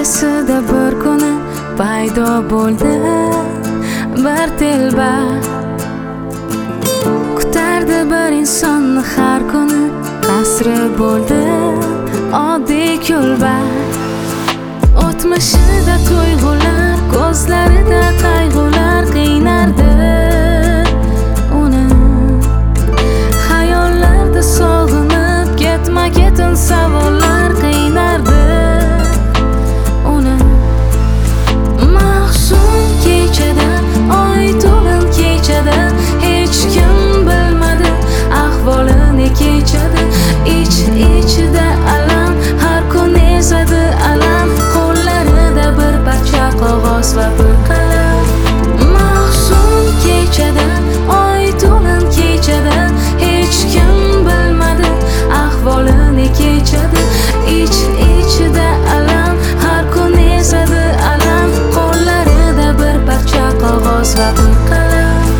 Ko'nglida bir kuni paydo bo'ldi bir telba. Kutardi bir insonni har kuni, qasri bo'ldi oddiy kulba. O'tmishida tuyg'ular, ko'zlarida qayg'ular qiynardi uni. Xayollarda sog'inib ketma-ketin savollar qiynardi uni. Mahzun kechada, oy to'lin kechada, hech kim bilmadi ahvolini kechadi. Ich-ichida alam, har kun ezadi alam, qo'llarida bir parcha qog'oz va bir qalam. Mahzun kechada, oy to'lin kechada, hech kim bilmadi ahvolini kechadi. Ich-ichida alam, har kun ezadi alam, qo'llarida bir parcha qog'oz va bir qalam.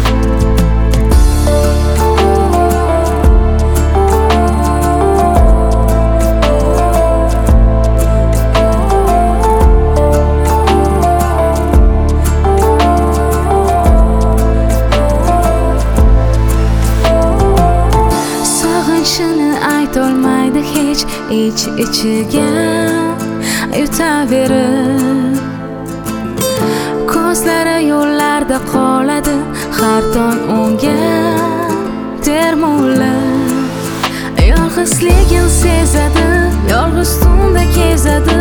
Sog'inchini aytolmaydi hech, ich-ichiga yutaverib. Ko'zlari yo'llarda qoladi, har tong unga termulib. Yolg'izligin sezadi, yolg'iz tunda kezadi,